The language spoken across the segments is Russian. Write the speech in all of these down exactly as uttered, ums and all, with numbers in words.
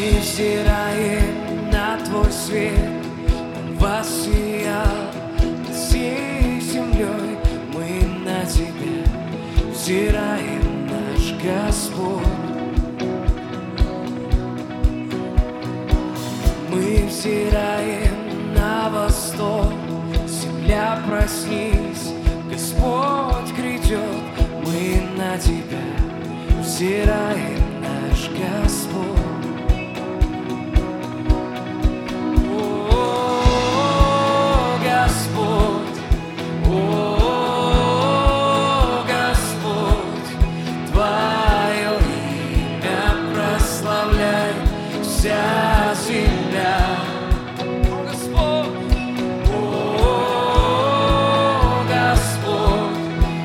Мы взираем на Твой свет, Он воссиял над всей землей. Мы на Тебя взираем, наш Господь. Мы взираем на восток, земля, проснись, Господь грядет. Мы на Тебя взираем, наш Господь. Вся земля, о Господь, о Господь,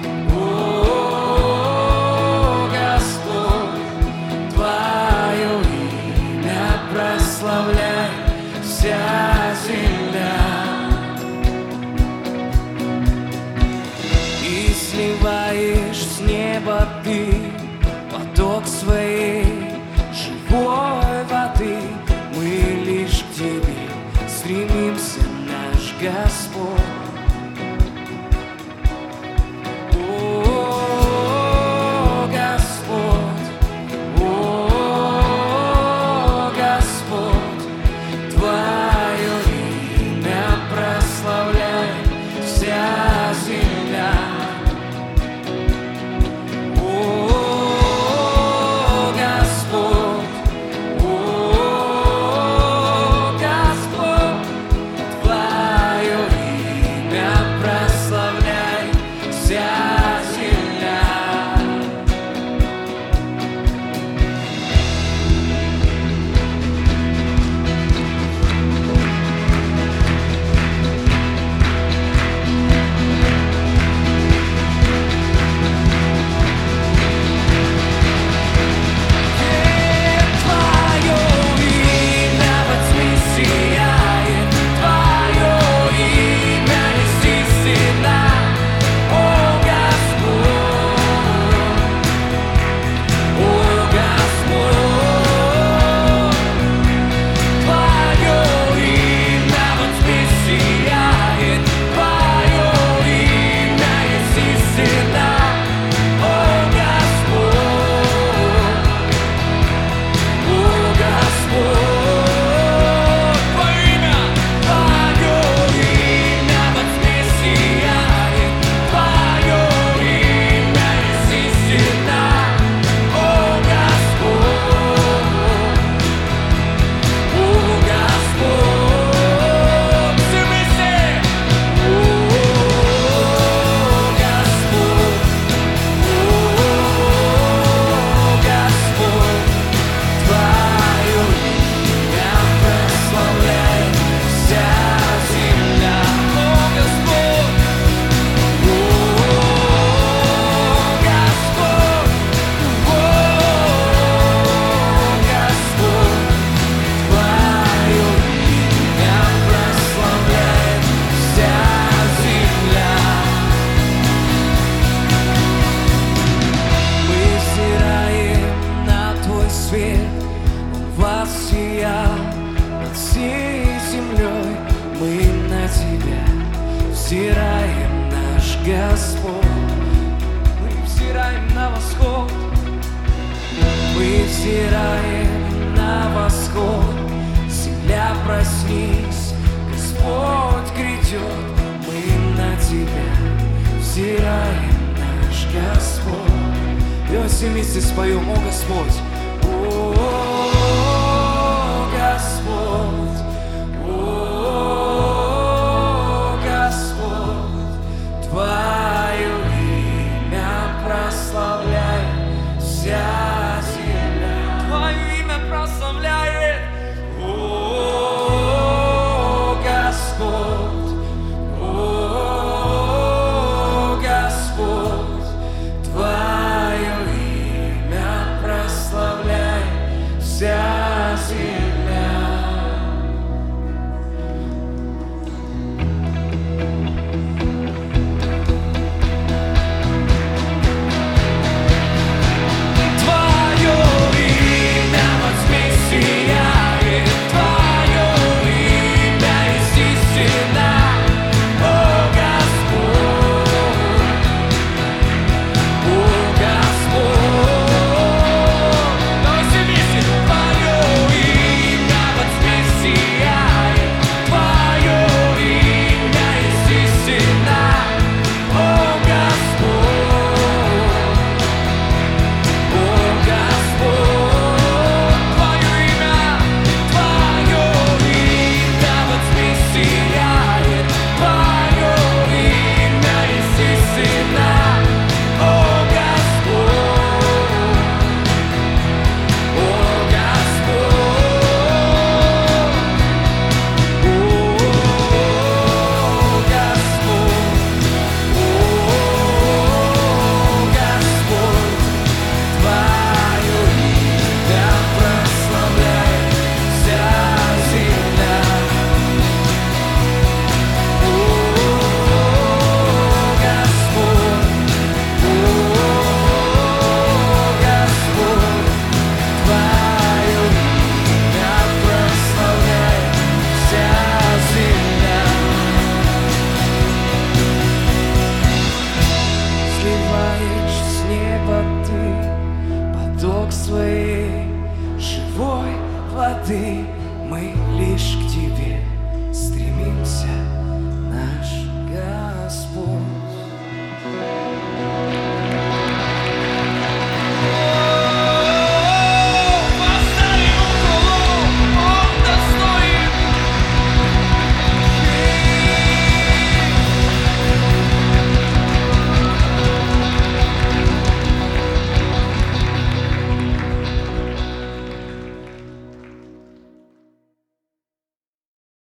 о Господь, Твое имя прославляй, вся земля. И сливаешь с неба Ты поток своей живой воды. Мы лишь к Тебе стремимся, наш Господь. О, Господь, о, Господь, Твое имя прославляй, вся земля. Взираем, наш Господь, мы взираем на восход, мы взираем на восход, земля, проснись, Господь грядет, мы на Тебя взираем, наш Господь. И все вместе споем, о Господь, о Господь, о Твое имя прославляй, вся земля. Твое имя прославляет, о Господь, о Господь, Твое имя прославляет. воды, мы лишь к Тебе стремимся.